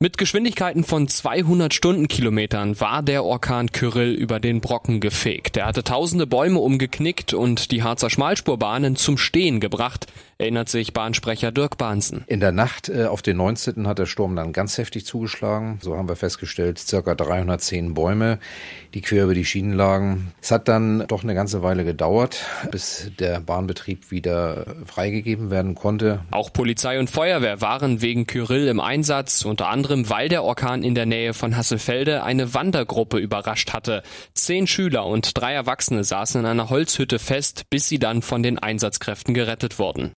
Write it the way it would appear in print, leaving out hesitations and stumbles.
Mit Geschwindigkeiten von 200 Stundenkilometern war der Orkan Kyrill über den Brocken gefegt. Er hatte tausende Bäume umgeknickt und die Harzer Schmalspurbahnen zum Stehen gebracht, erinnert sich Bahnsprecher Dirk Bahnsen. In der Nacht auf den 19. hat der Sturm dann ganz heftig zugeschlagen. So haben wir festgestellt, ca. 310 Bäume, die quer über die Schienen lagen. Es hat dann doch eine ganze Weile gedauert, bis der Bahnbetrieb wieder freigegeben werden konnte. Auch Polizei und Feuerwehr waren wegen Kyrill im Einsatz, unter anderem weil der Orkan in der Nähe von Hasselfelde eine Wandergruppe überrascht hatte. 10 Schüler und 3 Erwachsene saßen in einer Holzhütte fest, bis sie dann von den Einsatzkräften gerettet wurden.